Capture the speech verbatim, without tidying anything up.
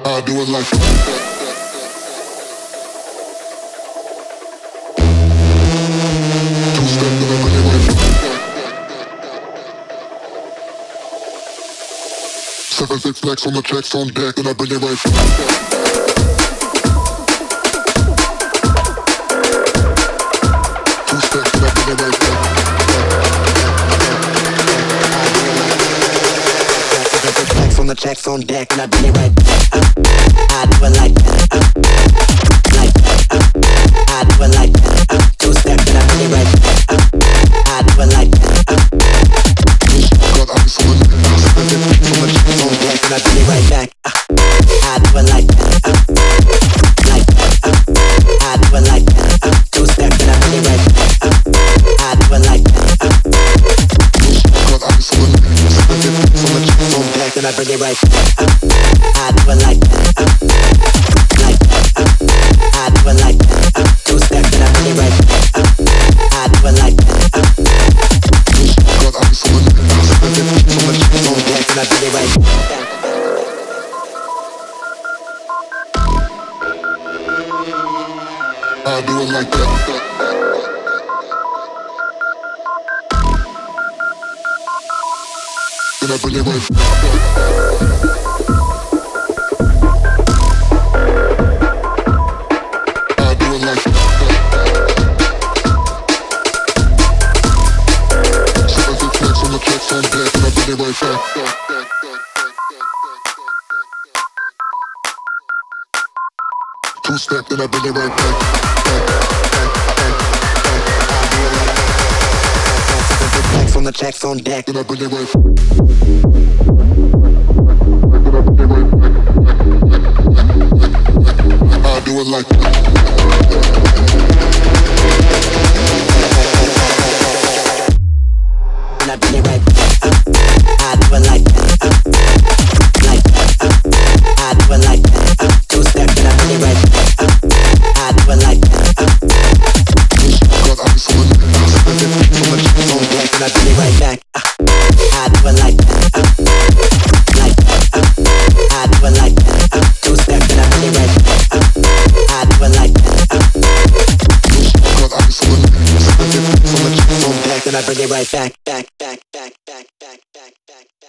I do it like two step and I bring it right. Seven six flex on the checks on deck and I bring it right. Two steps and I bring it right back. On the checks on deck and I bring it right back. Uh, I do it like that. Uh, like that. Uh, I do it like that. Uh, two steps and I bring it right back. Uh, I do it like that. Uh, God, I'm so in on the checks on deck and I bring it right back. Uh, I do it like that. Uh, like that. Uh, I do it like that. Uh, two steps and I bring it right back. Uh, I do it like that. Uh, God, I'm so in on the checks on deck and I bring it right back. Uh, I do it like that. Uh, like that. Uh, I do it like that. Uh, two steps and I bring it right back. Uh, I do it like that. Uh, God, I'm so in on the checks on deck and I bring it right back. I do it like that. Then I bring it right back. I do it like that. Seven six flex on the checks on deck and I bring it right back. Two step, then I bring it right back. Flex on the checks on deck. Then I bring it right. I do it like that. And I bring it right back. Uh, I do it like that. Uh, like that. Uh, I do it like that. Uh, two steps and I bring it right back. Uh, I do it like that. Uh, God, I'm so in on deck and I bring it right back. Uh, I do it like that. Uh, like that. Uh, I do it like that. Uh, two steps and I bring it right back. Uh, I do it like that. Uh, God, I'm so in on deck and I bring it right back, back, back, back, back, back, back, back, back.